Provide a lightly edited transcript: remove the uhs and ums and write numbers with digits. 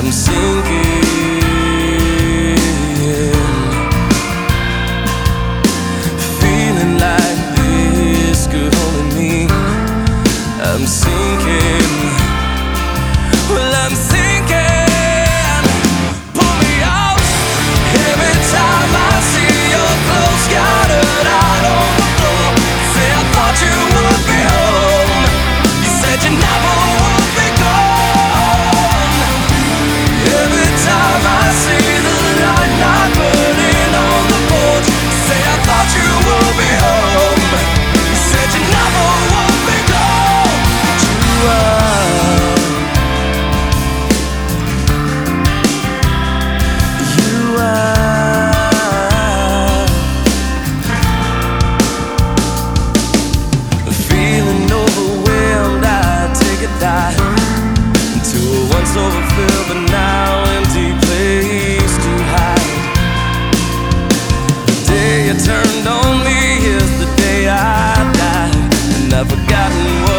I'm sinking. Feeling like this could only mean I'm sinking. Well, I'm sinking. Pull me out every time I see your clothes scattered out on the floor. Say I thought you would be home. You said you never would be gone. Every time I see the light not burning on the porch, say I thought you would be home. You said you never would be gone. You are. Feeling overwhelmed, I take a dive into a once overfilled but now empty place to hide. The day you turned on me is the day I died, and I've forgotten what